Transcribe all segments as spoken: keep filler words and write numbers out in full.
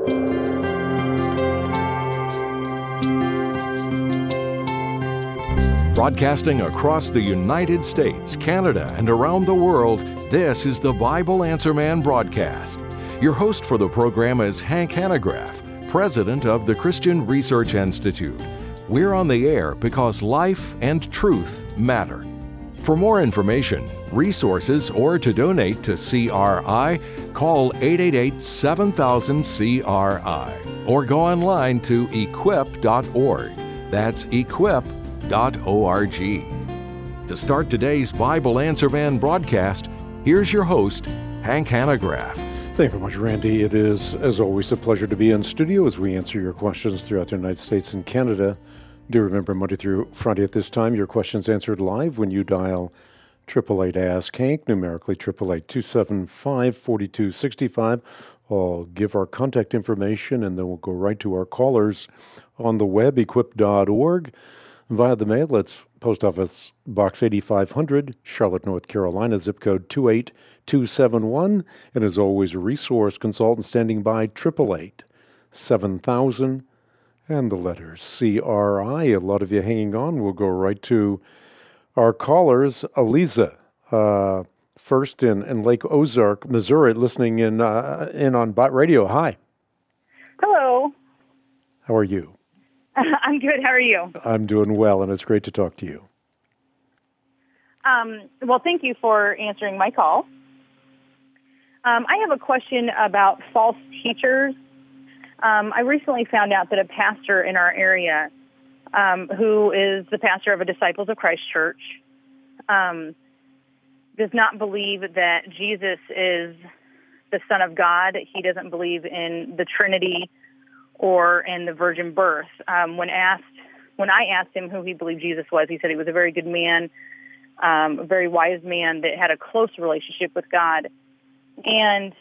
Broadcasting across the United States, Canada, and around the world, this is the Bible Answer Man broadcast. Your host for the program is Hank Hanegraaff, president of the Christian Research Institute. We're on the air because life and truth matter. For more information, resources, or to donate to C R I, call eight eight eight, seven thousand, C R I or go online to equip dot org. That's equip dot org. To start today's Bible Answer Man broadcast, here's your host, Hank Hanegraaff. Thank you very much, Randy. It is, as always, a pleasure to be in studio as we answer your questions throughout the United States and Canada. Do remember, Monday through Friday at this time, your questions answered live when you dial eight eight eight, ask Hank, numerically eight eight eight, two seven five, four two six five. I'll give our contact information, and then we'll go right to our callers on the web, equip dot org. Via the mail, it's Post Office Box eighty-five hundred, Charlotte, North Carolina, zip code two eight two seven one. And as always, a resource consultant standing by, eight eight eight, seven thousand, and the letters C R I. A lot of you hanging on. We'll go right to our callers. Aliza, uh, first in, in Lake Ozark, Missouri, listening in, uh, in on Bot Radio. Hi. Hello. How are you? I'm good. How are you? I'm doing well, and it's great to talk to you. Um, well, thank you for answering my call. Um, I have a question about false teachers. Um, I recently found out that a pastor in our area, um, who is the pastor of a Disciples of Christ church, um, does not believe that Jesus is the Son of God. He doesn't believe in the Trinity or in the virgin birth. Um, when asked, when I asked him who he believed Jesus was, he said he was a very good man, um, a very wise man that had a close relationship with God. And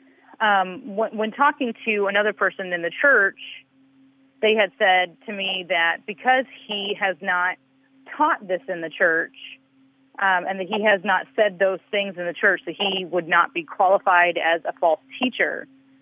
um, when, when talking to another person in the church, they had said to me that because he has not taught this in the church, um, and that he has not said those things in the church, that he would not be qualified as a false teacher.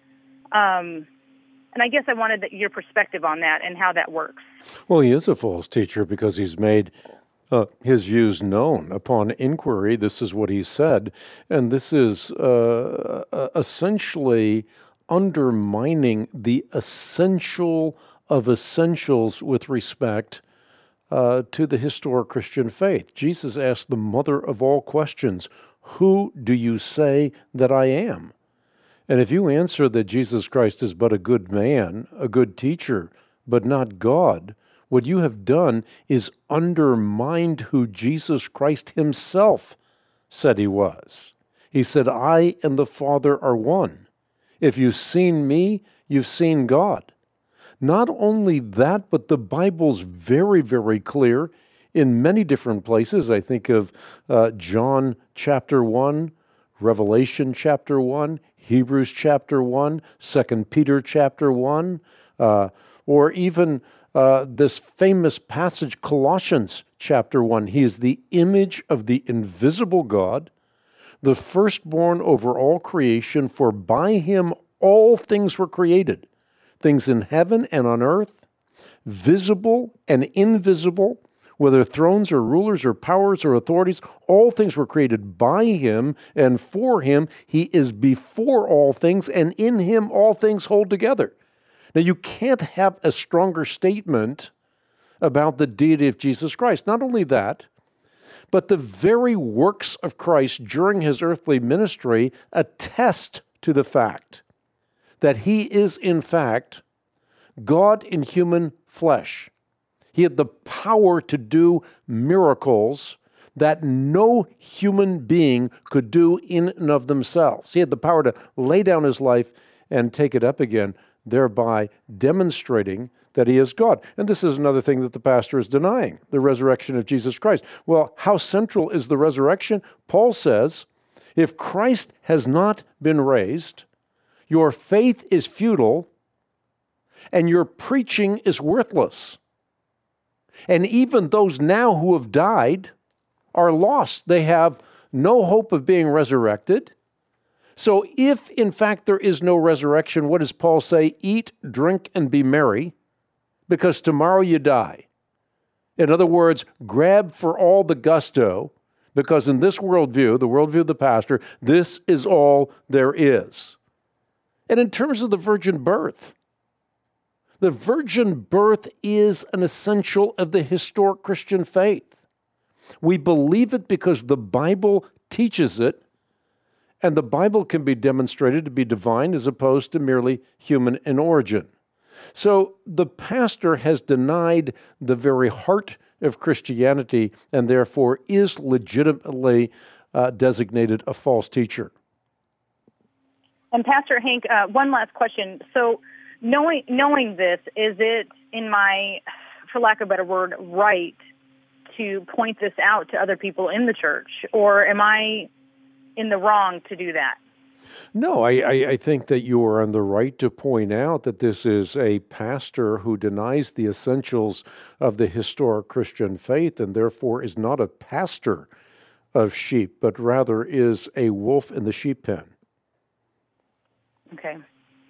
Um, and I guess I wanted your perspective on that and how that works. Well, he is a false teacher because he's made Uh, his views known. Upon inquiry, this is what he said, and this is uh, essentially undermining the essential of essentials with respect uh, to the historic Christian faith. Jesus asked the mother of all questions, "Who do you say that I am?" And if you answer that Jesus Christ is but a good man, a good teacher, but not God, what you have done is undermined who Jesus Christ himself said he was. He said, "I and the Father are one. If you've seen me, you've seen God." Not only that, but the Bible's very, very clear in many different places. I think of uh, John chapter one, Revelation chapter one, Hebrews chapter one, Second Peter chapter one, uh, or even Uh, this famous passage, Colossians chapter one. He is the image of the invisible God, the firstborn over all creation, for by him all things were created, things in heaven and on earth, visible and invisible, whether thrones or rulers or powers or authorities, all things were created by him and for him. He is before all things, and in him all things hold together. Now, you can't have a stronger statement about the deity of Jesus Christ. Not only that, but the very works of Christ during his earthly ministry attest to the fact that he is, in fact, God in human flesh. He had the power to do miracles that no human being could do in and of themselves. He had the power to lay down his life and take it up again, thereby demonstrating that he is God. And this is another thing that the pastor is denying, the resurrection of Jesus Christ. Well, how central is the resurrection? Paul says, if Christ has not been raised, your faith is futile and your preaching is worthless. And even those now who have died are lost. They have no hope of being resurrected. So if, in fact, there is no resurrection, what does Paul say? Eat, drink, and be merry, because tomorrow you die. In other words, grab for all the gusto, because in this worldview, the worldview of the pastor, this is all there is. And in terms of the virgin birth, the virgin birth is an essential of the historic Christian faith. We believe it because the Bible teaches it, and the Bible can be demonstrated to be divine as opposed to merely human in origin. So the pastor has denied the very heart of Christianity and therefore is legitimately uh, designated a false teacher. And Pastor Hank, uh, one last question. So knowing knowing this, is it, in my, for lack of a better word, right to point this out to other people in the church? Or am I in the wrong to do that? No, I, I, I think that you are on the right to point out that this is a pastor who denies the essentials of the historic Christian faith and therefore is not a pastor of sheep, but rather is a wolf in the sheep pen. Okay.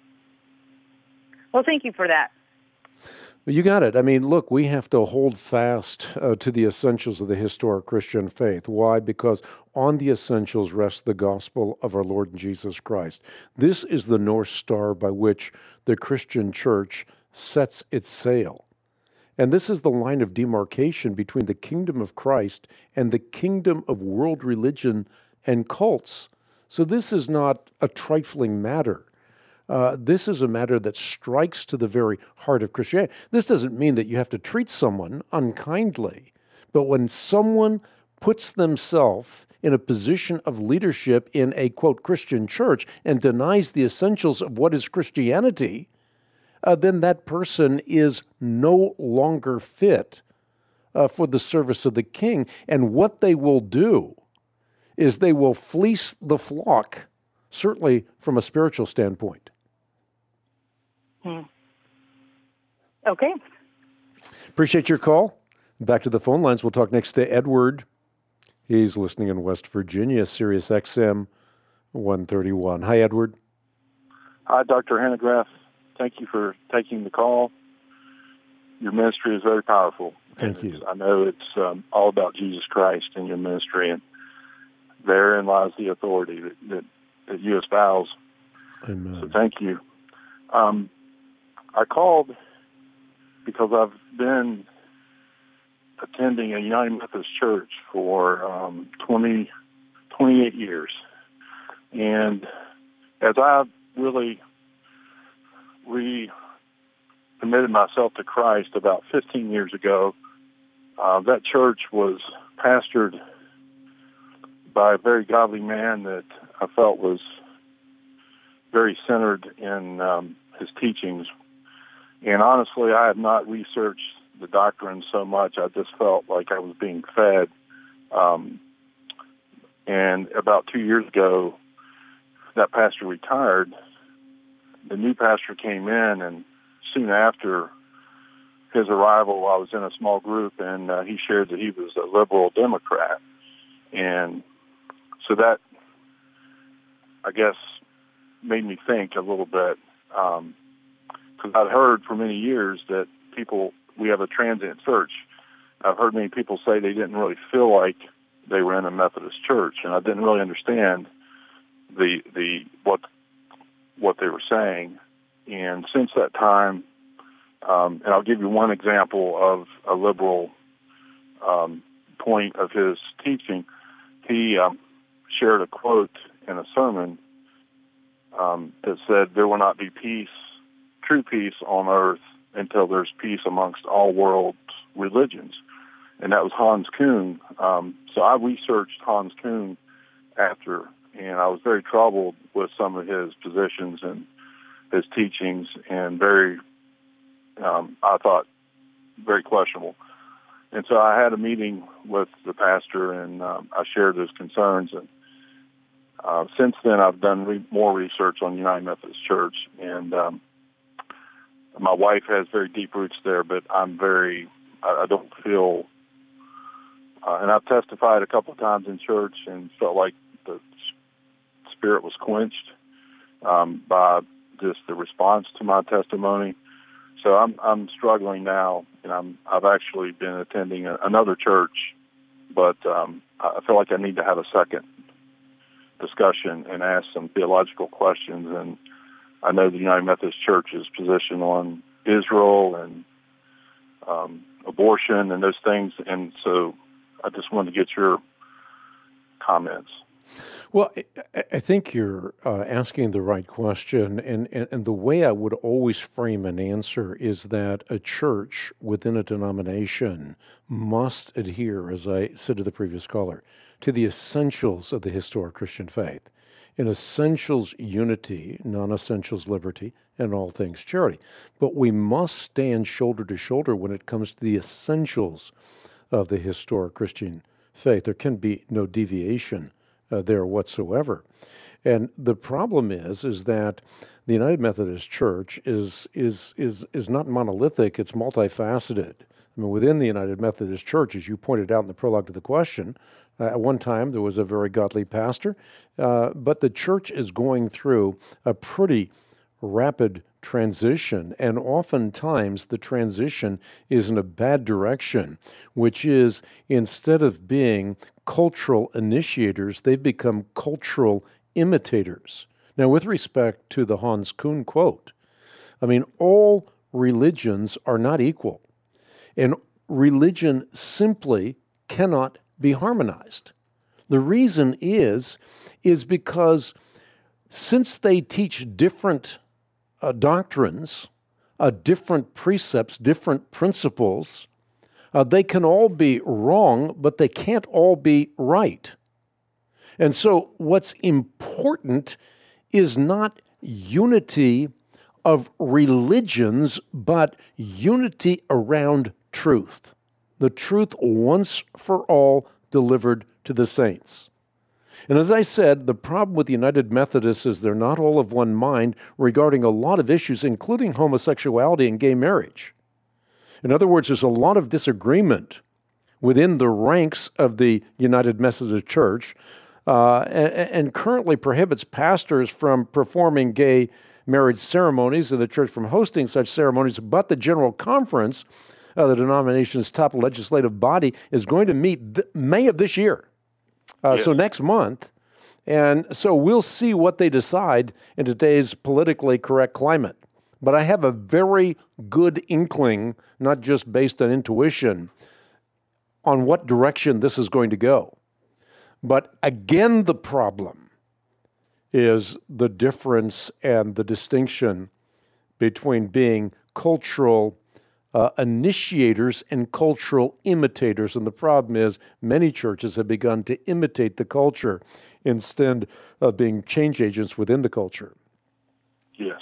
Well, thank you for that. You got it. I mean, look, we have to hold fast uh, to the essentials of the historic Christian faith. Why? Because on the essentials rests the gospel of our Lord Jesus Christ. This is the North Star by which the Christian church sets its sail. And this is the line of demarcation between the kingdom of Christ and the kingdom of world religion and cults. So this is not a trifling matter. Uh, this is a matter that strikes to the very heart of Christianity. This doesn't mean that you have to treat someone unkindly, but when someone puts themselves in a position of leadership in a, quote, Christian church and denies the essentials of what is Christianity, uh, then that person is no longer fit uh, for the service of the king. And what they will do is they will fleece the flock, certainly from a spiritual standpoint. Hmm. Okay. Appreciate your call. Back to the phone lines. We'll talk next to Edward. He's listening in West Virginia, Sirius X M one thirty-one. Hi, Edward. Hi, Doctor Hanegraaff. Thank you for taking the call. Your ministry is very powerful. Thank you. I know it's um, all about Jesus Christ in your ministry, and therein lies the authority that, that, that you espouse. Amen. So thank you. Um, I called because I've been attending a United Methodist Church for um, twenty, twenty-eight years. And as I really recommitted myself to Christ about fifteen years ago, uh, that church was pastored by a very godly man that I felt was very centered in um, his teachings. And honestly, I have not researched the doctrine so much. I just felt like I was being fed. Um, and about two years ago, that pastor retired. The new pastor came in, and soon after his arrival, I was in a small group, and uh, he shared that he was a liberal Democrat. And so that, I guess, made me think a little bit, because um, I'd heard for many years that people, we have a transient church. I've heard many people say they didn't really feel like they were in a Methodist church, and I didn't really understand the the what what they were saying. And since that time, um, and I'll give you one example of a liberal um, point of his teaching. He um, shared a quote in a sermon um, that said, "There will not be peace, true peace on earth until there's peace amongst all world religions." And that was Hans Kuhn. Um, so I researched Hans Kuhn after, and I was very troubled with some of his positions and his teachings, and very, um, I thought, very questionable. And so I had a meeting with the pastor, and um, I shared his concerns. And uh, since then, I've done re- more research on United Methodist Church, and um, my wife has very deep roots there, but I'm very, I, I don't feel, uh, and I've testified a couple of times in church and felt like the spirit was quenched um, by just the response to my testimony. So I'm I'm struggling now, and I'm I've actually been attending a, another church, but um, I feel like I need to have a second discussion and ask some theological questions. And I know the United Methodist Church's position on Israel and um, abortion and those things, and so I just wanted to get your comments. Well, I, I think you're uh, asking the right question, and, and, and the way I would always frame an answer is that a church within a denomination must adhere, as I said to the previous caller, to the essentials of the historic Christian faith. In essentials, unity; non-essentials, liberty; and all things charity. But we must stand shoulder to shoulder when it comes to the essentials of the historic Christian faith. There can be no deviation uh, there whatsoever. And the problem is, is that the United Methodist Church is is is is not monolithic; it's multifaceted. I mean, within the United Methodist Church, as you pointed out in the prologue to the question, uh, at one time there was a very godly pastor, uh, but the church is going through a pretty rapid transition, and oftentimes the transition is in a bad direction, which is, instead of being cultural initiators, they've become cultural imitators. Now, with respect to the Hans Kuhn quote, I mean, all religions are not equal, and religion simply cannot be harmonized. The reason is, is because since they teach different uh, doctrines, uh, different precepts, different principles, uh, they can all be wrong, but they can't all be right. And so what's important is not unity of religions, but unity around truth. The truth once for all delivered to the saints. And as I said, the problem with the United Methodists is they're not all of one mind regarding a lot of issues, including homosexuality and gay marriage. In other words, there's a lot of disagreement within the ranks of the United Methodist Church, uh, and, and currently prohibits pastors from performing gay marriage ceremonies and the church from hosting such ceremonies, but the General Conference, uh, the denomination's top legislative body, is going to meet th- May of this year. Uh, yes. So next month, and so we'll see what they decide in today's politically correct climate. But I have a very good inkling, not just based on intuition, on what direction this is going to go. But again, the problem is the difference and the distinction between being cultural Uh, initiators and cultural imitators. And the problem is many churches have begun to imitate the culture instead of being change agents within the culture. Yes,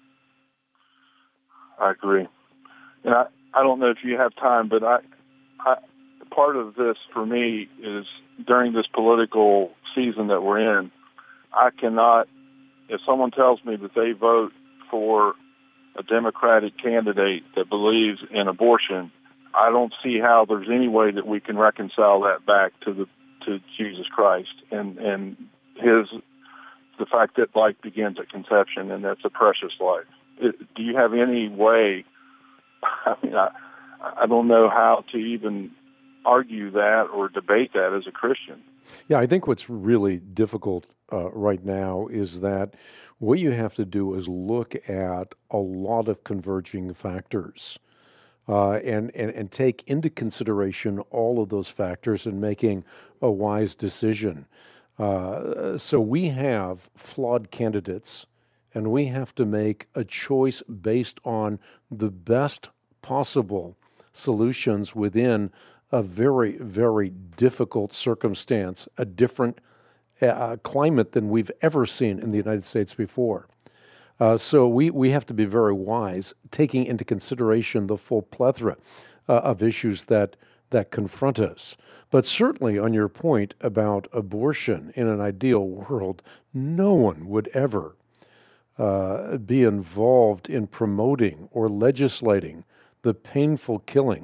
I agree. And I, I don't know if you have time, but I, I part of this for me is during this political season that we're in, I cannot, if someone tells me that they vote for a Democratic candidate that believes in abortion, I don't see how there's any way that we can reconcile that back to the to Jesus Christ and and his the fact that life begins at conception, and that's a precious life. It, do you have any way? I mean, I I don't know how to even argue that or debate that as a Christian. Yeah, I think what's really difficult uh, right now is that what you have to do is look at a lot of converging factors uh, and, and, and take into consideration all of those factors in making a wise decision. Uh, so we have flawed candidates, and we have to make a choice based on the best possible solutions within a very, very difficult circumstance, a different uh, climate than we've ever seen in the United States before. Uh, so we, we have to be very wise, taking into consideration the full plethora uh, of issues that, that confront us. But certainly on your point about abortion, in an ideal world, no one would ever uh, be involved in promoting or legislating the painful killing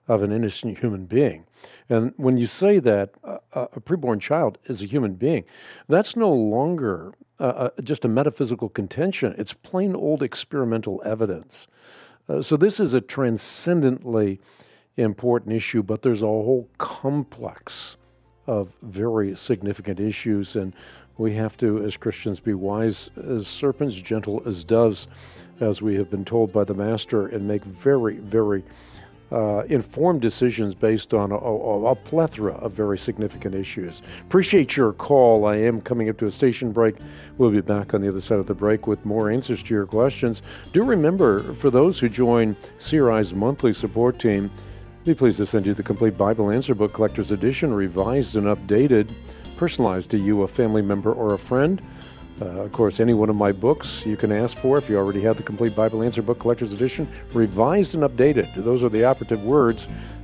of an innocent human being. And when you say that uh, a preborn child is a human being, that's no longer uh, just a metaphysical contention. It's plain old experimental evidence. Uh, so this is a transcendently important issue, but there's a whole complex of very significant issues, and we have to, as Christians, be wise as serpents, gentle as doves, as we have been told by the Master, and make very, very uh, informed decisions based on a, a, a plethora of very significant issues. Appreciate your call. I am coming up to a station break. We'll be back on the other side of the break with more answers to your questions. Do remember, for those who join C R I's monthly support team, be pleased to send you the Complete Bible Answer Book Collector's Edition, revised and updated, personalized to you, a family member, or a friend. Uh, of course, any one of my books you can ask for if you already have the Complete Bible Answer Book Collector's Edition, revised and updated. Those are the operative words.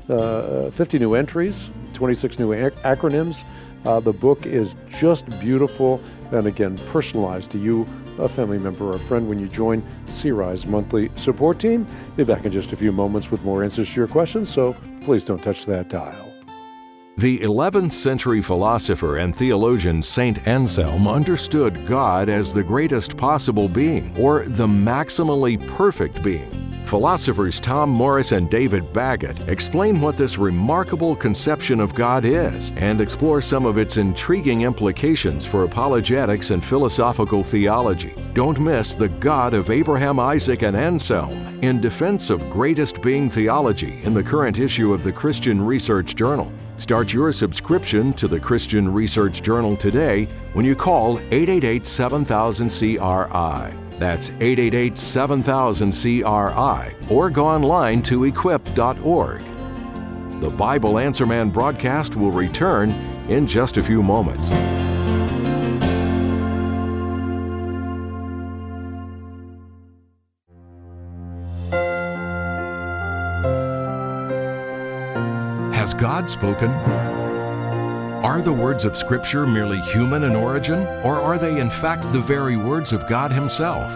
Uh, fifty new entries, twenty-six new ac- acronyms. Uh, the book is just beautiful, and again, personalized to you, a family member, or a friend when you join C R I's monthly support team. Be back in just a few moments with more answers to your questions, so please don't touch that dial. The eleventh century philosopher and theologian Saint Anselm understood God as the greatest possible being, or the maximally perfect being. Philosophers Tom Morris and David Baggett explain what this remarkable conception of God is and explore some of its intriguing implications for apologetics and philosophical theology. Don't miss The God of Abraham, Isaac, and Anselm in Defense of Greatest Being Theology in the current issue of the Christian Research Journal. Start your subscription to the Christian Research Journal today when you call eight eight eight, seven thousand, C R I. That's eight eight eight, seven thousand, C R I, or go online to equip dot org. The Bible Answer Man broadcast will return in just a few moments. Has God spoken? Are the words of Scripture merely human in origin, or are they in fact the very words of God Himself?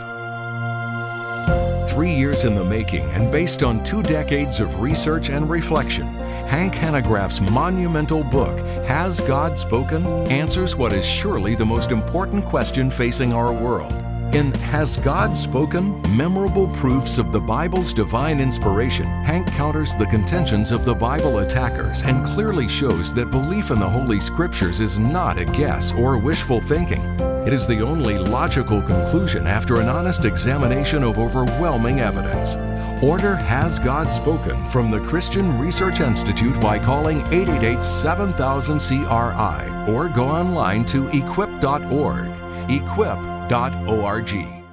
Three years in the making and based on two decades of research and reflection, Hank Hanegraaff's monumental book, Has God Spoken?, answers what is surely the most important question facing our world. In Has God Spoken? Memorable Proofs of the Bible's Divine Inspiration, Hank counters the contentions of the Bible attackers and clearly shows that belief in the Holy Scriptures is not a guess or wishful thinking. It is the only logical conclusion after an honest examination of overwhelming evidence. Order Has God Spoken from the Christian Research Institute by calling eight eight eight, seven thousand, C R I or go online to equip dot org. Equip dot org.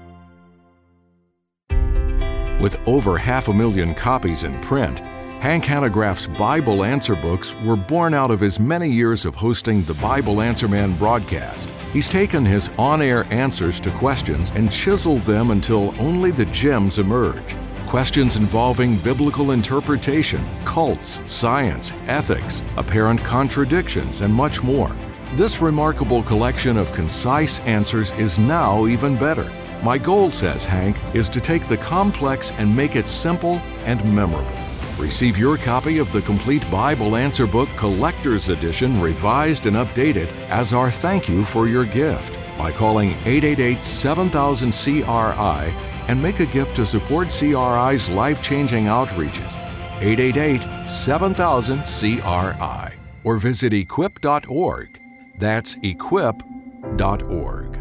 With over half a million copies in print, Hank Hanegraaff's Bible Answer books were born out of his many years of hosting the Bible Answer Man broadcast. He's taken his on-air answers to questions and chiseled them until only the gems emerge. Questions involving biblical interpretation, cults, science, ethics, apparent contradictions, and much more. This remarkable collection of concise answers is now even better. My goal, says Hank, is to take the complex and make it simple and memorable. Receive your copy of the Complete Bible Answer Book Collector's Edition, revised and updated, as our thank you for your gift by calling eight eight eight, seven thousand, C R I and make a gift to support C R I's life-changing outreaches. eight eight eight, seven thousand, C R I or visit equip dot org. That's equip dot org.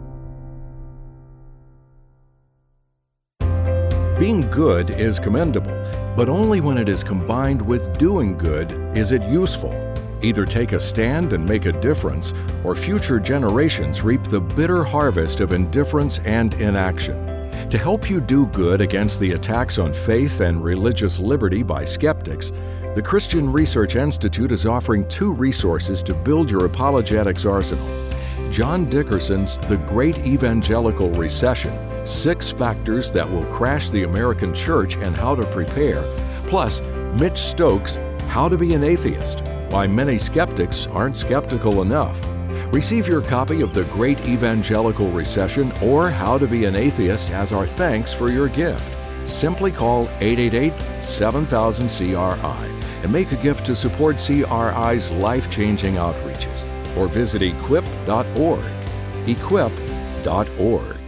Being good is commendable, but only when it is combined with doing good is it useful. Either take a stand and make a difference, or future generations reap the bitter harvest of indifference and inaction. To help you do good against the attacks on faith and religious liberty by skeptics, the Christian Research Institute is offering two resources to build your apologetics arsenal. John Dickerson's The Great Evangelical Recession, Six Factors That Will Crash the American Church and How to Prepare, plus Mitch Stokes' How to Be an Atheist, Why Many Skeptics Aren't Skeptical Enough. Receive your copy of The Great Evangelical Recession or How to Be an Atheist as our thanks for your gift. Simply call eight eight eight, seven thousand, C R I. and make a gift to support C R I's life-changing outreaches. Or visit equip dot org. equip dot org.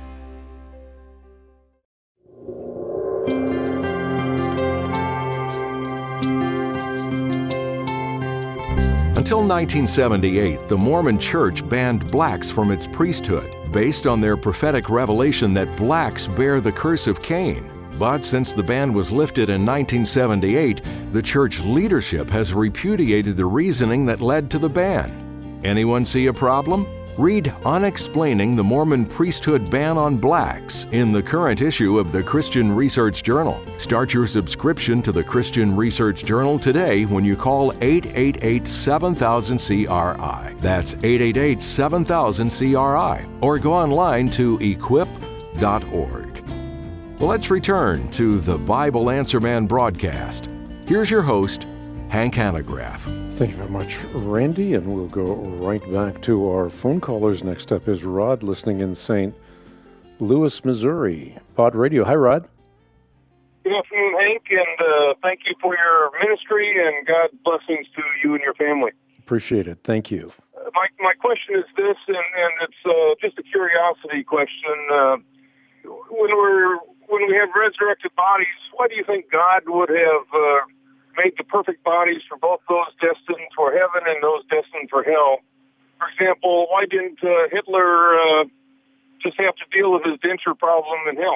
Until nineteen seventy-eight, the Mormon Church banned blacks from its priesthood, based on their prophetic revelation that blacks bear the curse of Cain. But since the ban was lifted in nineteen seventy-eight, the church leadership has repudiated the reasoning that led to the ban. Anyone see a problem? Read Unexplaining the Mormon Priesthood Ban on Blacks in the current issue of the Christian Research Journal. Start your subscription to the Christian Research Journal today when you call eight eight eight, seven thousand, C R I. That's eight eight eight, seven thousand, C R I. Or go online to equip dot org. Well, let's return to the Bible Answer Man broadcast. Here's your host, Hank Hanegraaff. Thank you very much, Randy, and we'll go right back to our phone callers. Next up is Rod, listening in Saint Louis, Missouri. Pod Radio. Hi, Rod. Good afternoon, Hank, and uh, thank you for your ministry, and God blessings to you and your family. Appreciate it. Thank you. Uh, my my question is this, and, and it's uh, just a curiosity question. Uh, when we're when we have resurrected bodies, why do you think God would have uh, made the perfect bodies for both those destined for heaven and those destined for hell? For example, why didn't uh, Hitler uh, just have to deal with his denture problem in hell?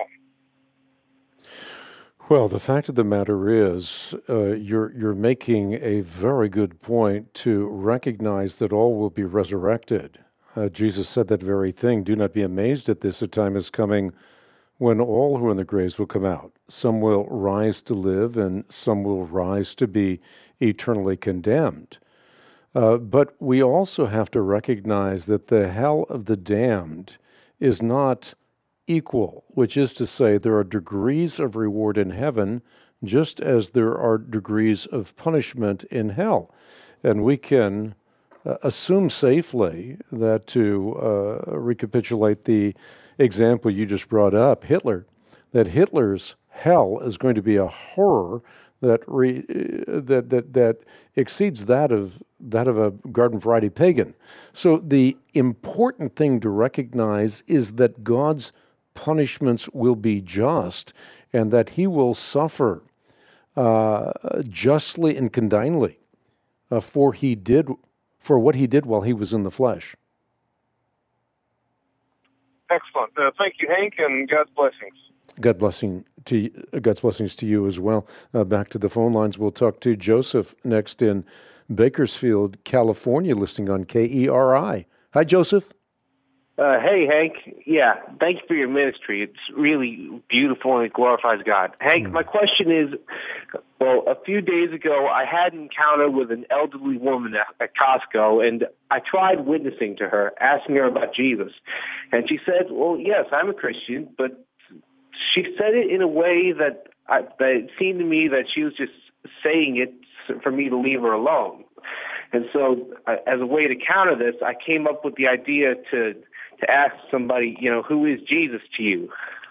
Well, the fact of the matter is, uh, you're you're making a very good point to recognize that all will be resurrected. Uh, Jesus said that very thing. Do not be amazed at this. A time is coming when all who are in the graves will come out. Some will rise to live, and some will rise to be eternally condemned. Uh, but we also have to recognize that the hell of the damned is not equal, which is to say there are degrees of reward in heaven, just as there are degrees of punishment in hell. And we can uh, assume safely that, to uh, recapitulate the example you just brought up, Hitler, that Hitler's hell is going to be a horror that re, that that that exceeds that of that of a garden variety pagan. So the important thing to recognize is that God's punishments will be just, and that He will suffer uh, justly and condignly uh, for he did for what He did while He was in the flesh. Excellent. Uh, thank you, Hank, and God's blessings. God blessing to God's blessings to you as well. Uh, back to the phone lines. We'll talk to Joseph next in Bakersfield, California, listening on K E R I. Hi, Joseph. Uh, hey, Hank. Yeah, thank you for your ministry. It's really beautiful and it glorifies God. Hank, mm. my question is, well, a few days ago, I had an encounter with an elderly woman at, at Costco, and I tried witnessing to her, asking her about Jesus. And she said, well, yes, I'm a Christian, but she said it in a way that, I, that it seemed to me that she was just saying it for me to leave her alone. And so uh, as a way to counter this, I came up with the idea to to ask somebody, you know, who is Jesus to you?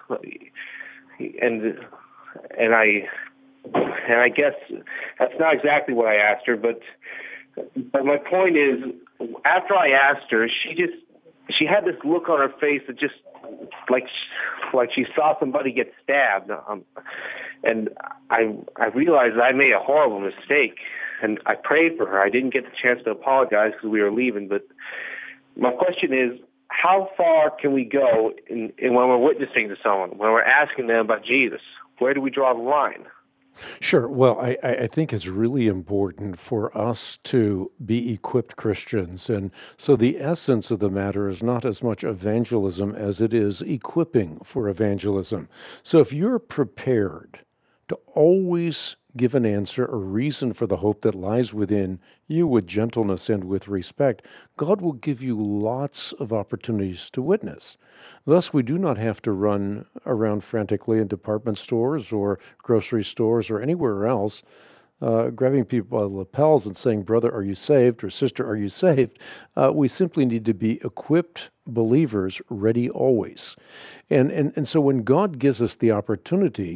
And and I and I guess that's not exactly what I asked her, but but my point is, after I asked her, she just she had this look on her face that just like like she saw somebody get stabbed, um, and I I realized I made a horrible mistake, and I prayed for her. I didn't get the chance to apologize because we were leaving, but my question is, how far can we go in, in when we're witnessing to someone, when we're asking them about Jesus? Where do we draw the line? Sure. Well, I, I think it's really important for us to be equipped Christians. And so the essence of the matter is not as much evangelism as it is equipping for evangelism. So if you're prepared to always give an answer, a reason for the hope that lies within you with gentleness and with respect, God will give you lots of opportunities to witness. Thus, we do not have to run around frantically in department stores or grocery stores or anywhere else, uh, grabbing people by the lapels and saying, brother, are you saved? Or sister, are you saved? Uh, we simply need to be equipped believers, ready always. And, and, and so when God gives us the opportunity,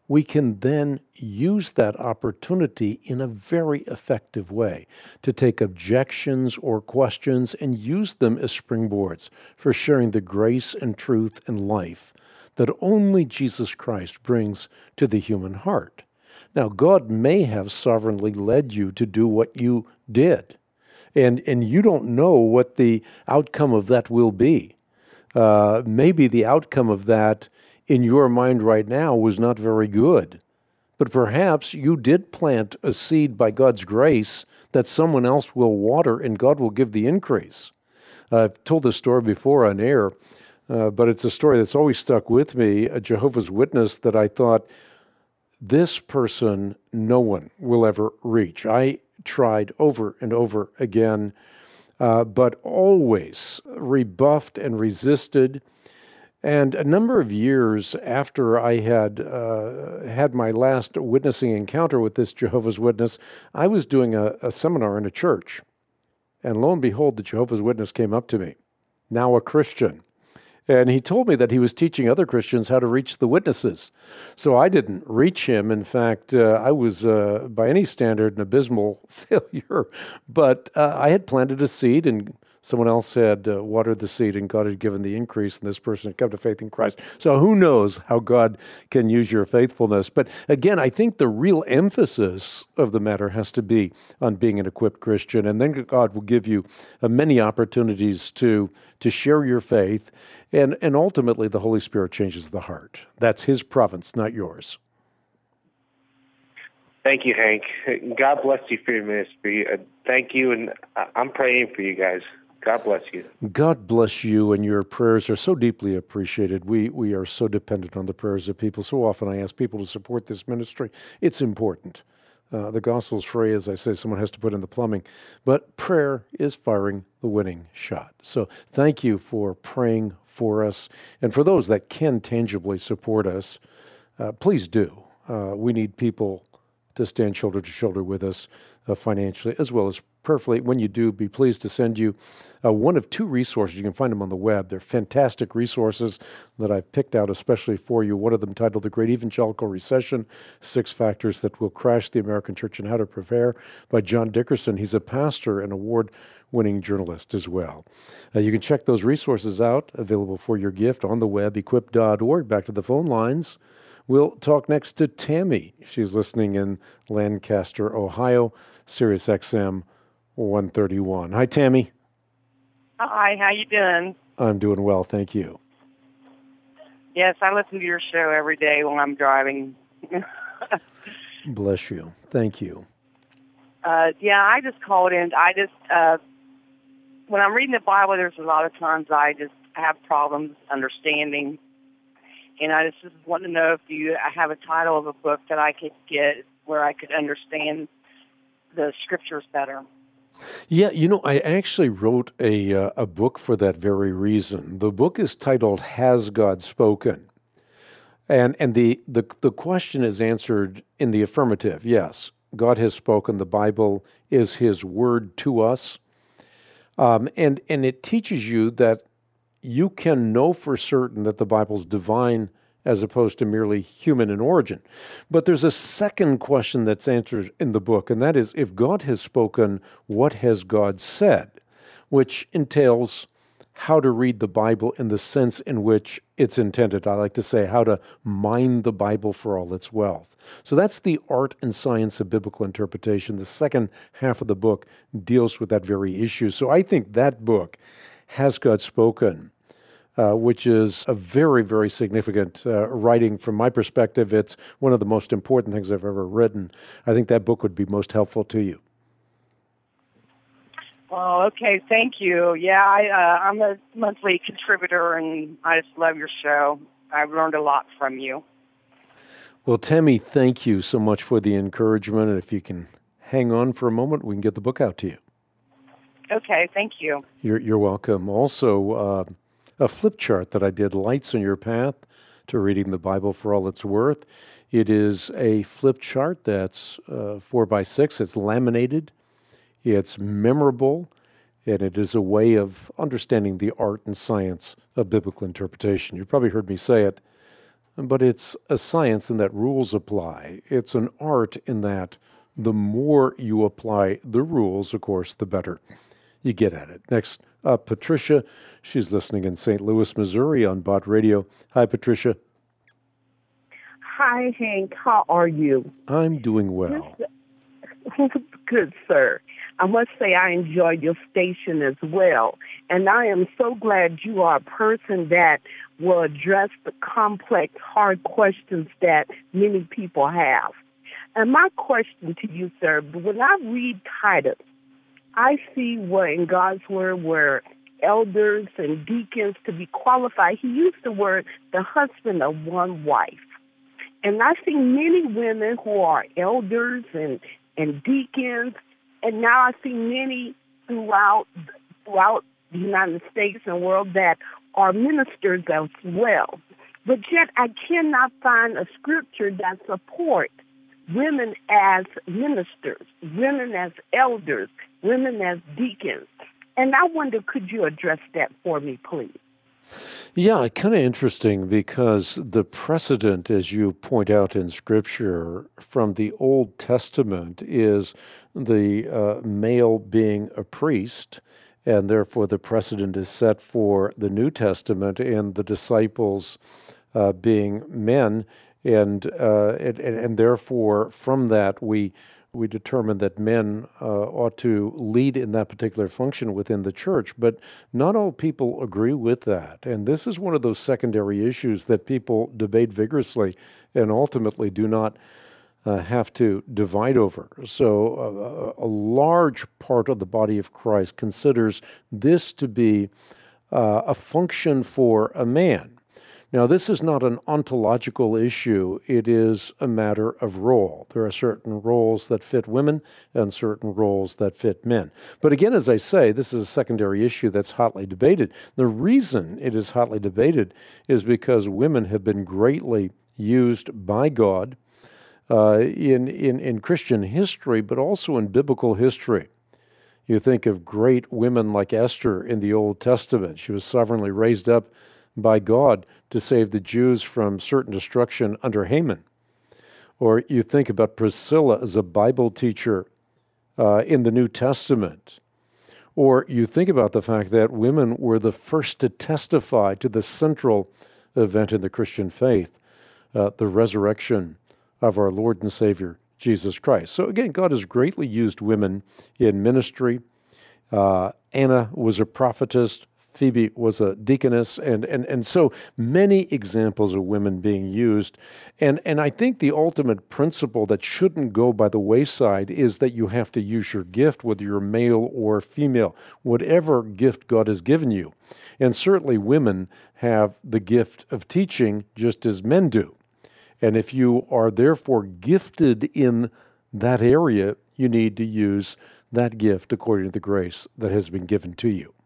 we can then use that opportunity in a very effective way to take objections or questions and use them as springboards for sharing the grace and truth and life that only Jesus Christ brings to the human heart. Now, God may have sovereignly led you to do what you did, and, and you don't know what the outcome of that will be. Uh, maybe the outcome of that in your mind right now was not very good. But perhaps you did plant a seed by God's grace that someone else will water and God will give the increase. Uh, I've told this story before on air, uh, but it's a story that's always stuck with me, a Jehovah's Witness that I thought, this person no one will ever reach. I tried over and over again, uh, but always rebuffed and resisted. And a number of years after I had uh, had my last witnessing encounter with this Jehovah's Witness, I was doing a, a seminar in a church. And lo and behold, the Jehovah's Witness came up to me, now a Christian. And he told me that he was teaching other Christians how to reach the witnesses. So I didn't reach him. In fact, uh, I was, uh, by any standard, an abysmal failure. But uh, I had planted a seed, and someone else had uh, watered the seed, and God had given the increase, and this person had come to faith in Christ. So who knows how God can use your faithfulness. But again, I think the real emphasis of the matter has to be on being an equipped Christian, and then God will give you uh, many opportunities to, to share your faith, and, and ultimately the Holy Spirit changes the heart. That's His province, not yours. Thank you, Hank. God bless you for your ministry. Uh, thank you, and I'm praying for you guys. God bless you. God bless you, and your prayers are so deeply appreciated. We we are so dependent on the prayers of people. So often I ask people to support this ministry. It's important. Uh, the gospel's free, as I say, someone has to put in the plumbing. But prayer is firing the winning shot. So thank you for praying for us. And for those that can tangibly support us, uh, please do. Uh, we need people to stand shoulder to shoulder with us uh, financially as well as prayerfully. When you do, be pleased to send you uh, one of two resources. You can find them on the web. They're fantastic resources that I've picked out especially for you. One of them titled The Great Evangelical Recession, Six Factors That Will Crash the American Church and How to Prepare, by John Dickerson. He's a pastor and award-winning journalist as well. Uh, you can check those resources out, available for your gift on the web, equip dot org. Back to the phone lines. We'll talk next to Tammy. She's listening in Lancaster, Ohio, Sirius X M one thirty-one. Hi, Tammy. Hi, how you doing? I'm doing well, thank you. Yes, I listen to your show every day when I'm driving. Bless you. Thank you. Uh, yeah, I just called in. I just, uh, when I'm reading the Bible, there's a lot of times I just have problems understanding. And I just, just want to know if you I have a title of a book that I could get where I could understand the scriptures better. Yeah, you know, I actually wrote a uh, a book for that very reason. The book is titled Has God Spoken? And and the, the, the question is answered in the affirmative. Yes, God has spoken. The Bible is His word to us. Um, and, and it teaches you that you can know for certain that the Bible's divine as opposed to merely human in origin. But there's a second question that's answered in the book, and that is, if God has spoken, what has God said? Which entails how to read the Bible in the sense in which it's intended. I like to say how to mine the Bible for all its wealth. So that's the art and science of biblical interpretation. The second half of the book deals with that very issue. So I think that book, Has God Spoken? Uh, which is a very, very significant uh, writing from my perspective. It's one of the most important things I've ever written. I think that book would be most helpful to you. Oh, okay. Thank you. Yeah, I, uh, I'm a monthly contributor, and I just love your show. I've learned a lot from you. Well, Tammy, thank you so much for the encouragement. And if you can hang on for a moment, we can get the book out to you. Okay, thank you. You're, you're welcome. Also, uh, a flip chart that I did, Lights on Your Path to Reading the Bible for All It's Worth. It is a flip chart that's uh, four by six. It's laminated. It's memorable, and it is a way of understanding the art and science of biblical interpretation. You've probably heard me say it. but it's a science in that rules apply. It's an art in that the more you apply the rules, of course, the better you get at it. Next up, Patricia. She's listening in Saint Louis, Missouri on Bott Radio. Hi, Patricia. Hi, Hank. How are you? I'm doing well. Good, sir. I must say I enjoy your station as well. And I am so glad you are a person that will address the complex, hard questions that many people have. And my question to you, sir, when I read Titus, I see where in God's word where elders and deacons to be qualified, he used the word the husband of one wife. And I see many women who are elders and, and deacons, and now I see many throughout throughout the United States and world that are ministers as well. But yet I cannot find a scripture that supports women as ministers, women as elders, women as deacons. And I wonder, could you address that for me, please? Yeah, kind of interesting because the precedent, as you point out in Scripture, from the Old Testament is the uh, male being a priest, and therefore the precedent is set for the New Testament and the disciples uh, being men, and, uh, and and therefore from that we we determine that men uh, ought to lead in that particular function within the church. But not all people agree with that. And this is one of those secondary issues that people debate vigorously and ultimately do not uh, have to divide over. So uh, a large part of the body of Christ considers this to be uh, a function for a man. Now, this is not an ontological issue. It is a matter of role. There are certain roles that fit women and certain roles that fit men. But again, as I say, this is a secondary issue that's hotly debated. The reason it is hotly debated is because women have been greatly used by God uh, in, in, in Christian history, but also in biblical history. You think of great women like Esther in the Old Testament. She was sovereignly raised up by God to save the Jews from certain destruction under Haman. Or you think about Priscilla as a Bible teacher uh, in the New Testament. Or you think about the fact that women were the first to testify to the central event in the Christian faith, uh, the resurrection of our Lord and Savior, Jesus Christ. So again, God has greatly used women in ministry. Uh, Anna was a prophetess. Phoebe was a deaconess, and, and, and so many examples of women being used. And, and I think the ultimate principle that shouldn't go by the wayside is that you have to use your gift, whether you're male or female, whatever gift God has given you. And certainly women have the gift of teaching just as men do. And if you are therefore gifted in that area, you need to use that gift according to the grace that has been given to you.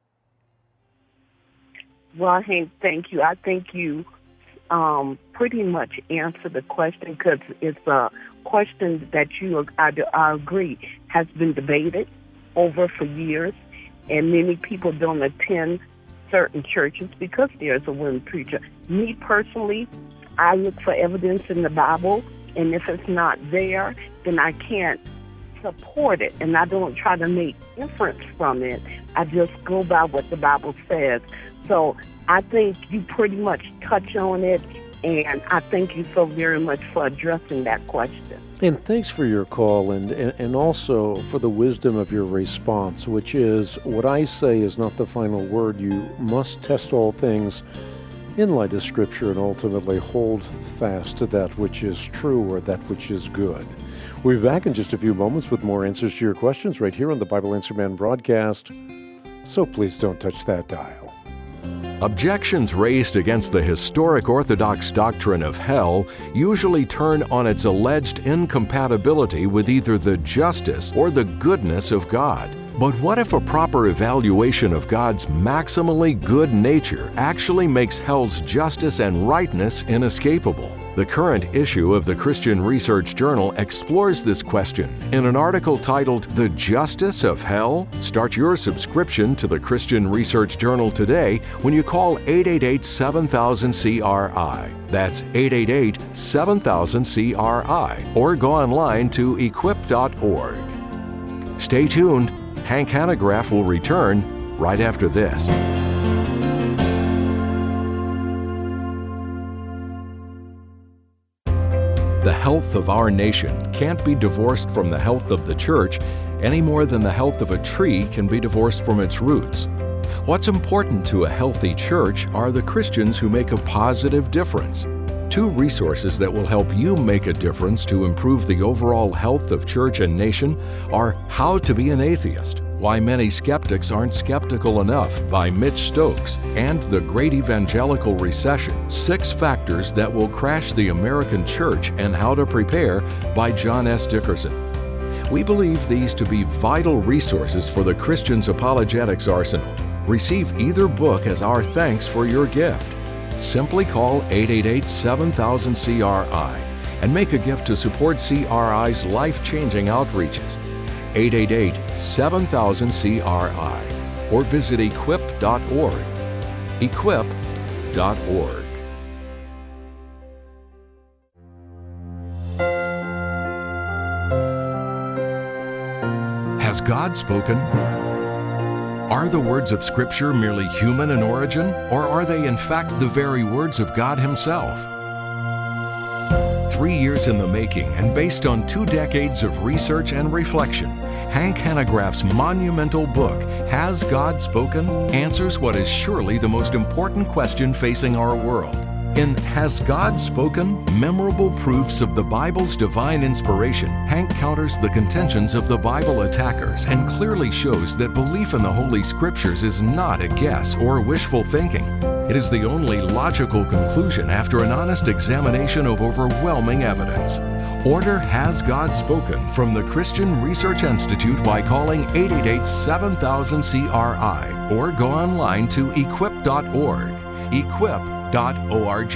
Well, Hank, thank you. I think you um, pretty much answered the question because it's a question that you, I, I agree, has been debated over for years, and many people don't attend certain churches because there's a women preacher. Me personally, I look for evidence in the Bible, and if it's not there, then I can't support it, and I don't try to make inference from it. I just go by what the Bible says. So I think you pretty much touch on it, and I thank you so very much for addressing that question. And thanks for your call, and, and, and also for the wisdom of your response, which is, what I say is not the final word. You must test all things in light of Scripture and ultimately hold fast to that which is true or that which is good. We'll be back in just a few moments with more answers to your questions right here on the Bible Answer Man broadcast. So please don't touch that dial. Objections raised against the historic Orthodox doctrine of hell usually turn on its alleged incompatibility with either the justice or the goodness of God. But what if a proper evaluation of God's maximally good nature actually makes hell's justice and rightness inescapable? The current issue of the Christian Research Journal explores this question in an article titled The Justice of Hell? Start your subscription to the Christian Research Journal today when you call eight eight eight, seven thousand, C R I. That's eight eight eight, seven thousand, C R I. Or go online to equip dot org. Stay tuned. Hank Hanegraaff will return right after this. The health of our nation can't be divorced from the health of the church any more than the health of a tree can be divorced from its roots. What's important to a healthy church are the Christians who make a positive difference. Two resources that will help you make a difference to improve the overall health of church and nation are How to Be an Atheist, Why Many Skeptics Aren't Skeptical Enough by Mitch Stokes, and The Great Evangelical Recession, Six Factors That Will Crash the American Church and How to Prepare by John S. Dickerson. We believe these to be vital resources for the Christian's apologetics arsenal. Receive either book as our thanks for your gift. Simply call eight eight eight, seven thousand, C R I and make a gift to support C R I's life-changing outreaches. eight eight eight, seven thousand, C R I or visit equip dot org. equip dot org. Has God spoken? Are the words of Scripture merely human in origin, or are they in fact the very words of God Himself? Three years in the making and based on two decades of research and reflection, Hank Hanegraaff's monumental book, Has God Spoken?, answers what is surely the most important question facing our world. In Has God Spoken? Memorable Proofs of the Bible's Divine Inspiration, Hank counters the contentions of the Bible attackers and clearly shows that belief in the Holy Scriptures is not a guess or wishful thinking. It is the only logical conclusion after an honest examination of overwhelming evidence. Order Has God Spoken from the Christian Research Institute by calling eight eight eight, seven thousand, C R I or go online to equip dot org. equip dot org.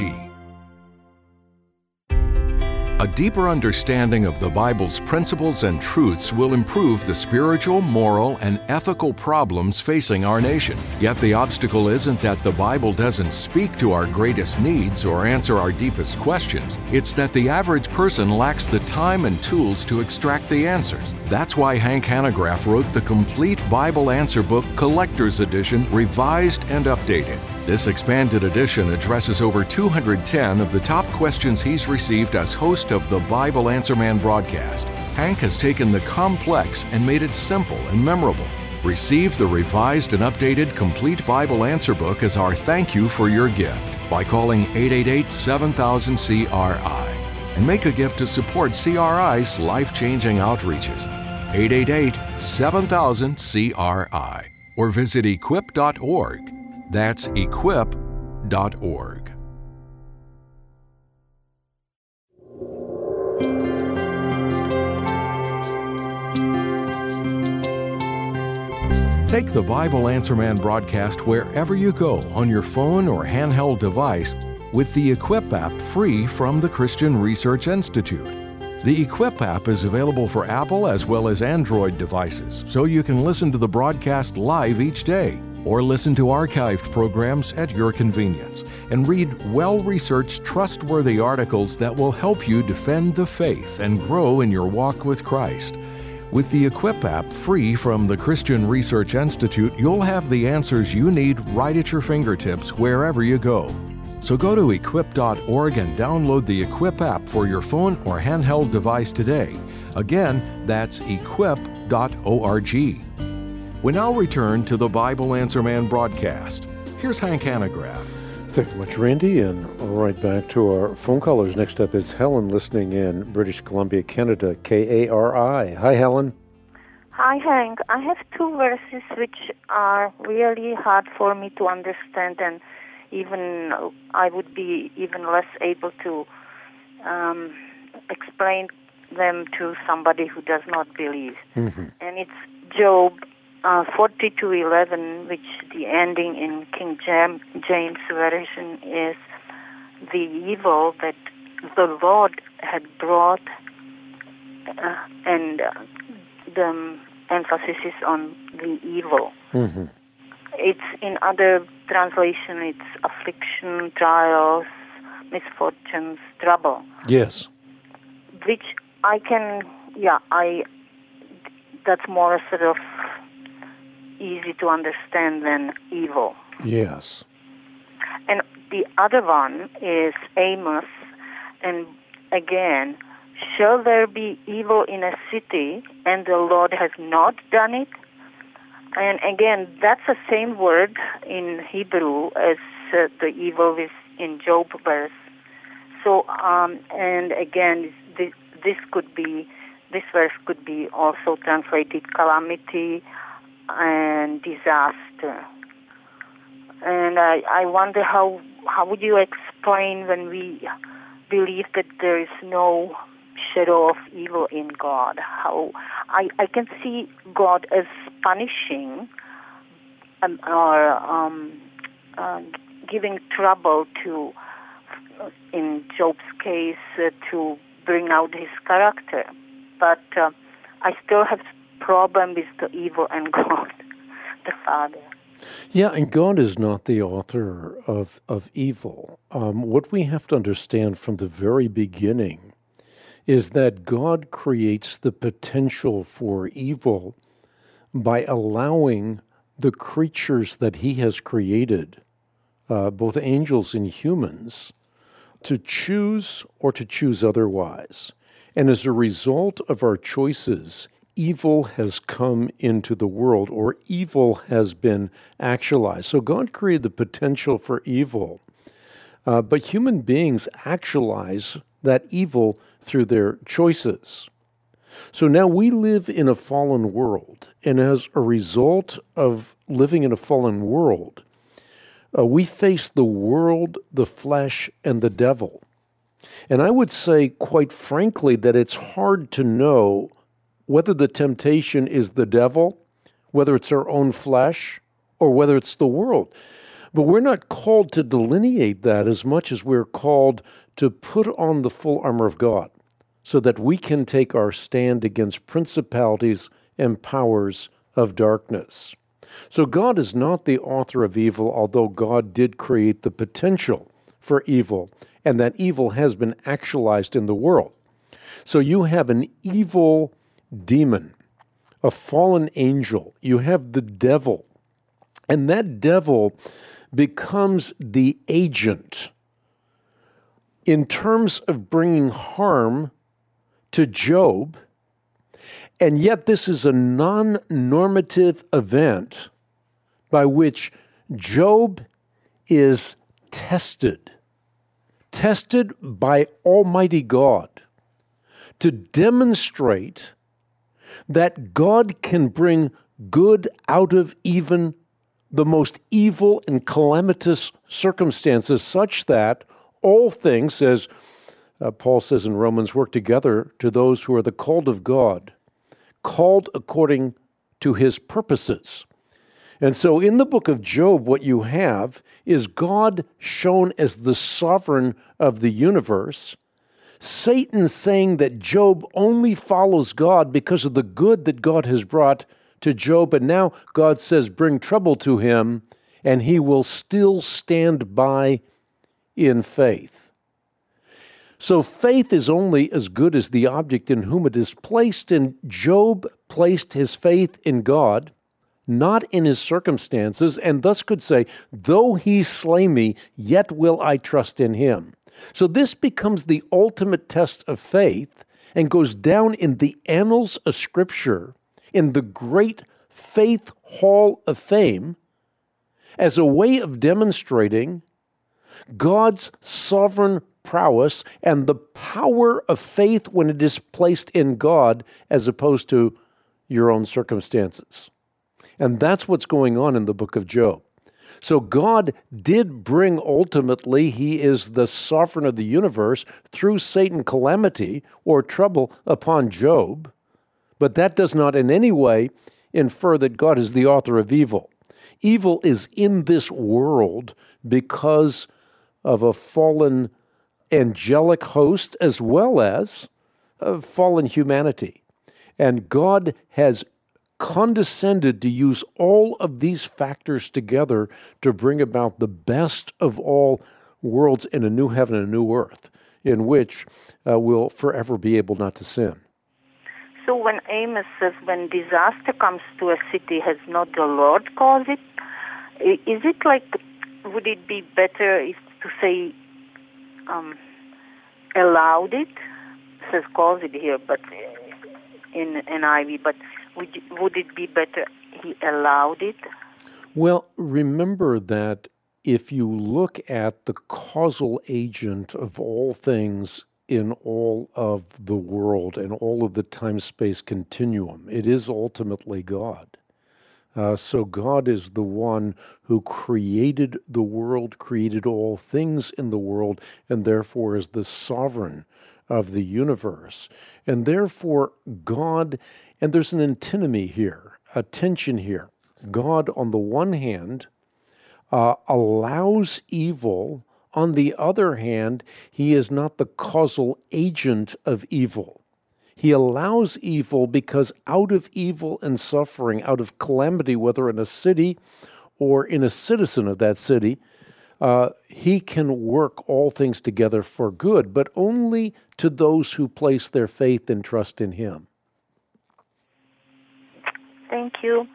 A deeper understanding of the Bible's principles and truths will improve the spiritual, moral, and ethical problems facing our nation. Yet the obstacle isn't that the Bible doesn't speak to our greatest needs or answer our deepest questions. It's that the average person lacks the time and tools to extract the answers. That's why Hank Hanegraaff wrote the complete Bible Answer Book Collector's Edition, revised and updated. This expanded edition addresses over two hundred ten of the top questions he's received as host of the Bible Answer Man broadcast. Hank has taken the complex and made it simple and memorable. Receive the revised and updated Complete Bible Answer Book as our thank you for your gift by calling eight eight eight, seven thousand, C R I and make a gift to support C R I's life-changing outreaches. eight eight eight, seven thousand, C R I or visit equip dot org. That's equip dot org. Take the Bible Answer Man broadcast wherever you go on your phone or handheld device with the Equip app free from the Christian Research Institute. The Equip app is available for Apple as well as Android devices, so you can listen to the broadcast live each day or listen to archived programs at your convenience and read well-researched, trustworthy articles that will help you defend the faith and grow in your walk with Christ. With the Equip app free from the Christian Research Institute, you'll have the answers you need right at your fingertips wherever you go. So go to equip dot org and download the Equip app for your phone or handheld device today. Again, that's equip dot org. We now return to the Bible Answer Man broadcast. Here's Hank Hanegraaff. Thank you much, Randy, and right back to our phone callers. Next up is Helen, listening in British Columbia, Canada, K A R I. Hi, Helen. Hi, Hank. I have two verses which are really hard for me to understand, and even I would be even less able to um, explain them to somebody who does not believe. Mm-hmm. And it's Job uh, forty-two eleven, which the ending in King James Version is, the evil that the Lord had brought, uh, and uh, the emphasis is on the evil. Mm-hmm. It's in other translation, it's affliction, trials, misfortunes, trouble. Yes. Which I can, yeah, I, that's more sort of easy to understand than evil. Yes. And the other one is Amos, and again, shall there be evil in a city, and the Lord has not done it? And again, that's the same word in Hebrew as uh, the evil is in Job verse. So, um, and again, this, this could be, this verse could be also translated calamity and disaster. And I, I wonder how how would you explain when we believe that there is no shadow of evil in God? How I, I can see God as punishing um, or um, uh, giving trouble to, in Job's case, uh, to bring out his character. But uh, I still have problem with the evil and God, the Father. Yeah, and God is not the author of, of evil. Um, what we have to understand from the very beginning is that God creates the potential for evil by allowing the creatures that he has created, uh, both angels and humans, to choose or to choose otherwise. And as a result of our choices, evil has come into the world, or evil has been actualized. So God created the potential for evil, uh, but human beings actualize that evil through their choices. So now we live in a fallen world, and as a result of living in a fallen world, uh, we face the world, the flesh, and the devil. And I would say, quite frankly, that it's hard to know whether the temptation is the devil, whether it's our own flesh, or whether it's the world. But we're not called to delineate that as much as we're called to put on the full armor of God so that we can take our stand against principalities and powers of darkness. So God is not the author of evil, although God did create the potential for evil, and that evil has been actualized in the world. So you have an evil demon, a fallen angel. You have the devil. And that devil becomes the agent in terms of bringing harm to Job. And yet this is a non-normative event by which Job is tested, tested by Almighty God to demonstrate that God can bring good out of even the most evil and calamitous circumstances, such that all things, as uh, Paul says in Romans, work together to those who are the called of God, called according to his purposes. And so in the book of Job, what you have is God shown as the sovereign of the universe, Satan saying that Job only follows God because of the good that God has brought to Job, and now God says, bring trouble to him, and he will still stand by in faith. So faith is only as good as the object in whom it is placed, and Job placed his faith in God, not in his circumstances, and thus could say, though he slay me, yet will I trust in him. So this becomes the ultimate test of faith and goes down in the annals of Scripture, in the great Faith Hall of Fame, as a way of demonstrating God's sovereign prowess and the power of faith when it is placed in God as opposed to your own circumstances. And that's what's going on in the book of Job. So God did bring ultimately, he is the sovereign of the universe, through Satan calamity or trouble upon Job, but that does not in any way infer that God is the author of evil. Evil is in this world because of a fallen angelic host as well as uh, fallen humanity. And God has condescended to use all of these factors together to bring about the best of all worlds in a new heaven and a new earth, in which uh, we'll forever be able not to sin. So when Amos says, when disaster comes to a city, has not the Lord caused it? Is it like, would it be better if to say, um, allowed it? It says caused it here, but in N I V, but would, would it be better he allowed it? Well, remember that if you look at the causal agent of all things in all of the world and all of the time-space continuum, it is ultimately God. Uh, so God is the one who created the world, created all things in the world, and therefore is the sovereign of the universe. And therefore God, and there's an antinomy here, a tension here. God, on the one hand, uh, allows evil. On the other hand, he is not the causal agent of evil. He allows evil because out of evil and suffering, out of calamity, whether in a city or in a citizen of that city, uh, he can work all things together for good, but only to those who place their faith and trust in him. Thank you.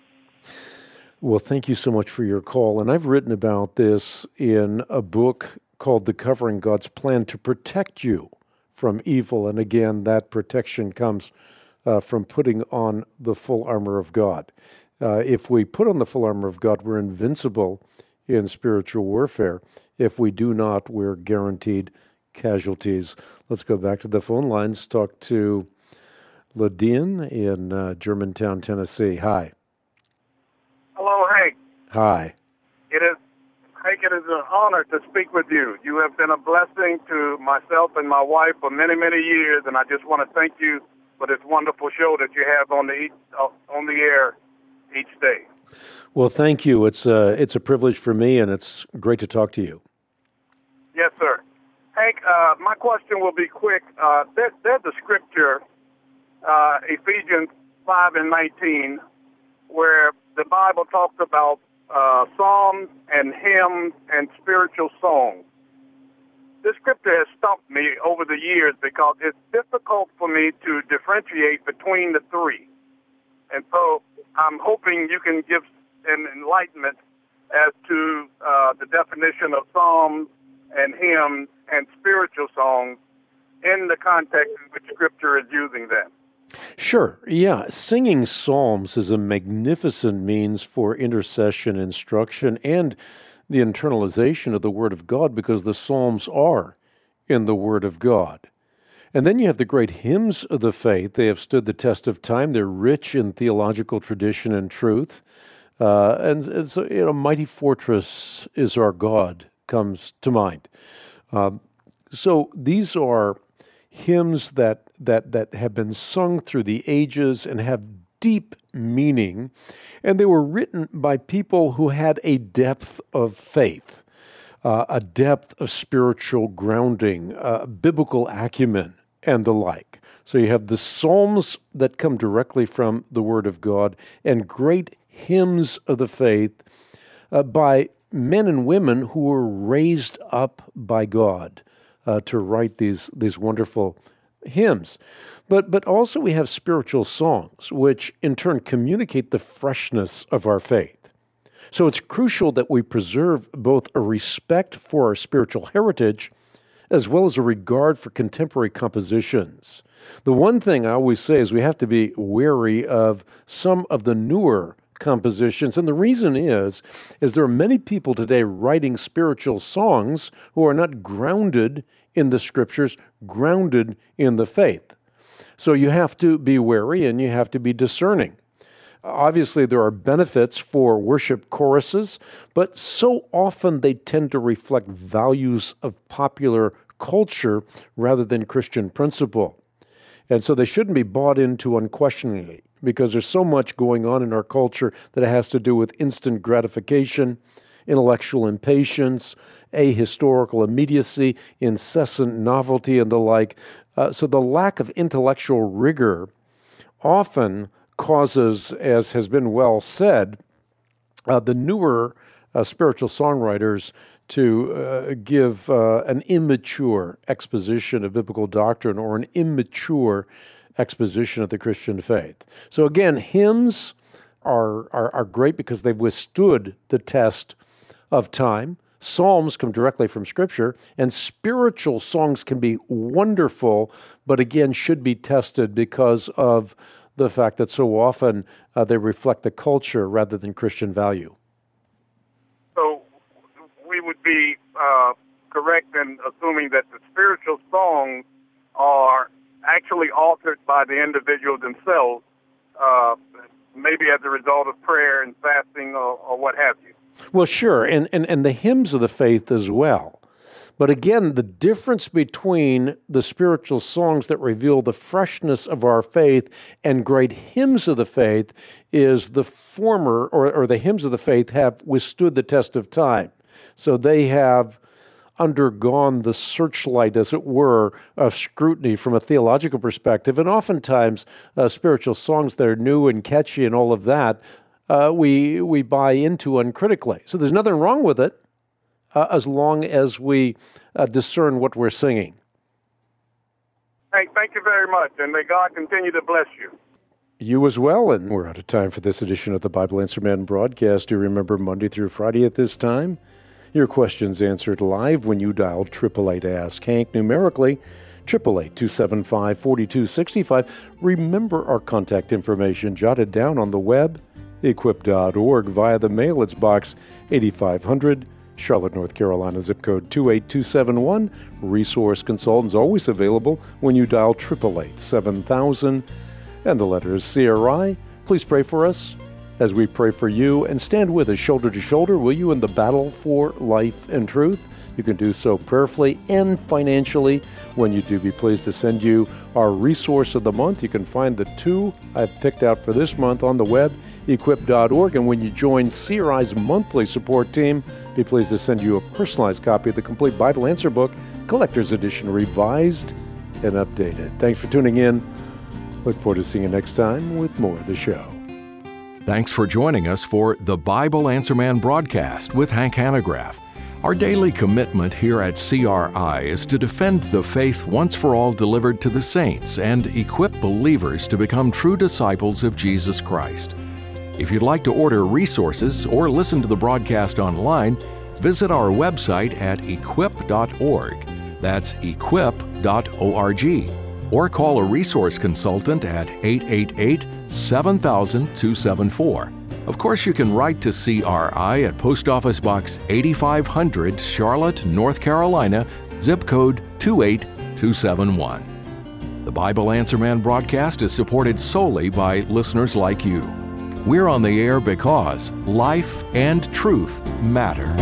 Well, thank you so much for your call. And I've written about this in a book called Discovering God's Plan to Protect You from Evil. And again, that protection comes uh, from putting on the full armor of God. Uh, if we put on the full armor of God, we're invincible in spiritual warfare. If we do not, we're guaranteed casualties. Let's go back to the phone lines, talk to Ladine in uh, Germantown, Tennessee. Hi. Hello, Hank. Hi. It is, Hank, it is an honor to speak with you. You have been a blessing to myself and my wife for many, many years, and I just want to thank you for this wonderful show that you have on the uh, on the air each day. Well, thank you. It's a, it's a privilege for me, and it's great to talk to you. Yes, sir. Hank, uh, my question will be quick. Uh, there, there's a scripture, uh, Ephesians five and nineteen, where the Bible talks about uh, psalms and hymns and spiritual songs. This scripture has stumped me over the years because it's difficult for me to differentiate between the three. And so I'm hoping you can give an enlightenment as to uh, the definition of psalms and hymns and spiritual songs in the context in which Scripture is using them. Sure. Yeah. Singing psalms is a magnificent means for intercession, instruction, and the internalization of the Word of God, because the psalms are in the Word of God. And then you have the great hymns of the faith. They have stood the test of time. They're rich in theological tradition and truth. Uh, and, and so, you know, Mighty Fortress is Our God comes to mind. Um, so these are hymns that, that, that have been sung through the ages and have deep meaning, and they were written by people who had a depth of faith, uh, a depth of spiritual grounding, uh, biblical acumen, and the like. So you have the psalms that come directly from the Word of God and great hymns of the faith uh, by men and women who were raised up by God uh, to write these these wonderful hymns. But but also we have spiritual songs, which in turn communicate the freshness of our faith. So it's crucial that we preserve both a respect for our spiritual heritage as well as a regard for contemporary compositions. The one thing I always say is we have to be wary of some of the newer compositions, and the reason is, is there are many people today writing spiritual songs who are not grounded in the Scriptures, grounded in the faith. So you have to be wary and you have to be discerning. Obviously, there are benefits for worship choruses, but so often they tend to reflect values of popular culture rather than Christian principle. And so they shouldn't be bought into unquestioningly, because there's so much going on in our culture that has to do with instant gratification, intellectual impatience, ahistorical immediacy, incessant novelty, and the like. Uh, so the lack of intellectual rigor often causes, as has been well said, uh, the newer uh, spiritual songwriters to uh, give uh, an immature exposition of biblical doctrine or an immature exposition of the Christian faith. So again, hymns are, are, are great because they've withstood the test of time. Psalms come directly from Scripture, and spiritual songs can be wonderful, but again should be tested because of the fact that so often uh, they reflect the culture rather than Christian value. So we would be uh, correct in assuming that the spiritual songs are actually altered by the individual themselves, uh, maybe as a result of prayer and fasting or, or what have you. Well, sure, and, and, and the hymns of the faith as well. But again, the difference between the spiritual songs that reveal the freshness of our faith and great hymns of the faith is the former, or, or the hymns of the faith have withstood the test of time. So they have undergone the searchlight, as it were, of scrutiny from a theological perspective. And oftentimes, uh, spiritual songs that are new and catchy and all of that, uh, we we buy into uncritically. So there's nothing wrong with it, uh, as long as we uh, discern what we're singing. Hey, thank you very much, and may God continue to bless you. You as well, and we're out of time for this edition of the Bible Answer Man broadcast. Do you remember Monday through Friday at this time? Your questions answered live when you dial eight eight eight Ask Hank numerically, eight eight eight, two seven five, four two six five. Remember our contact information jotted down on the web, equip dot org, via the mail. It's Box eighty-five hundred, Charlotte, North Carolina, zip code two eight two seven one. Resource consultants always available when you dial eight eight eight, seven thousand and the letters C R I. Please pray for us as we pray for you, and stand with us shoulder to shoulder, will you, in the battle for life and truth. You can do so prayerfully and financially. When you do, be pleased to send you our resource of the month. You can find the two I've picked out for this month on the web, equip dot org. And when you join C R I's monthly support team, be pleased to send you a personalized copy of the complete Bible Answer Book, Collector's Edition, revised and updated. Thanks for tuning in. Look forward to seeing you next time with more of the show. Thanks for joining us for the Bible Answer Man broadcast with Hank Hanegraaff. Our daily commitment here at C R I is to defend the faith once for all delivered to the saints and equip believers to become true disciples of Jesus Christ. If you'd like to order resources or listen to the broadcast online, visit our website at equip dot org. That's equip dot org. Or call a resource consultant at eight eight eight, seven thousand, two seven four. Of course, you can write to C R I at Post Office Box eighty-five hundred, Charlotte, North Carolina, zip code two eight two seven one. The Bible Answer Man broadcast is supported solely by listeners like you. We're on the air because life and truth matter.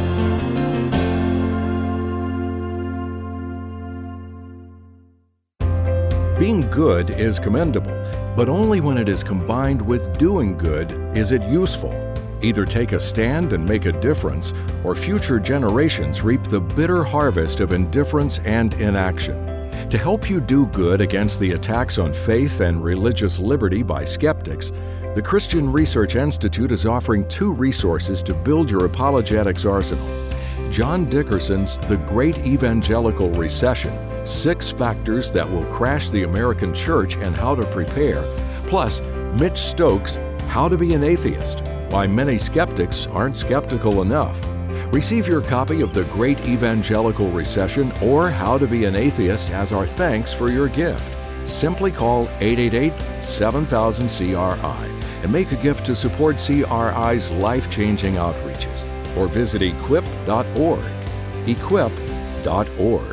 Being good is commendable, but only when it is combined with doing good is it useful. Either take a stand and make a difference, or future generations reap the bitter harvest of indifference and inaction. To help you do good against the attacks on faith and religious liberty by skeptics, the Christian Research Institute is offering two resources to build your apologetics arsenal. John Dickerson's The Great Evangelical Recession, Six Factors That Will Crash the American Church and How to Prepare, plus Mitch Stokes' How to Be an Atheist, Why Many Skeptics Aren't Skeptical Enough. Receive your copy of The Great Evangelical Recession or How to Be an Atheist as our thanks for your gift. Simply call eight eight eight, seven thousand, C R I and make a gift to support C R I's life-changing outreaches, or visit equip dot org. equip dot org.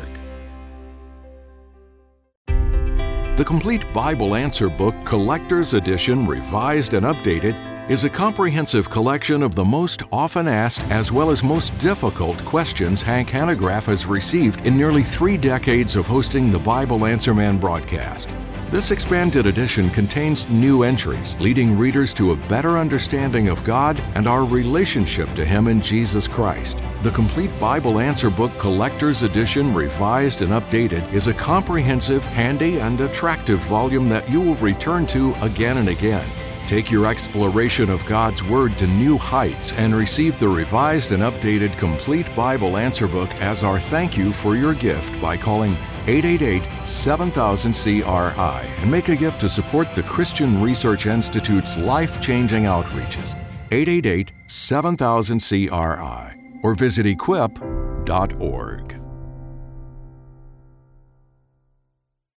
The Complete Bible Answer Book, Collector's Edition, revised and updated, is a comprehensive collection of the most often asked as well as most difficult questions Hank Hanegraaff has received in nearly three decades of hosting the Bible Answer Man broadcast. This expanded edition contains new entries, leading readers to a better understanding of God and our relationship to Him in Jesus Christ. The Complete Bible Answer Book Collector's Edition, revised and updated, is a comprehensive, handy, and attractive volume that you will return to again and again. Take your exploration of God's Word to new heights and receive the revised and updated Complete Bible Answer Book as our thank you for your gift by calling eight eight eight, seven thousand, C R I and make a gift to support the Christian Research Institute's life-changing outreaches. eight eight eight, seven thousand, C R I or visit equip dot org.